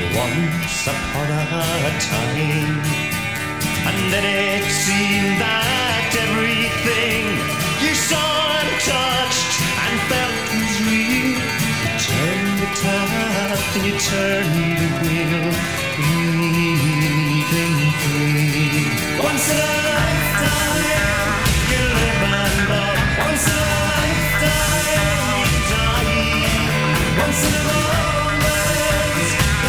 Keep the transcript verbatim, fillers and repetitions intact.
Once upon a time, and then it seemed that everything you saw and touched and felt was real. You turned the tap and you turned the wheel, breathing free. Once in a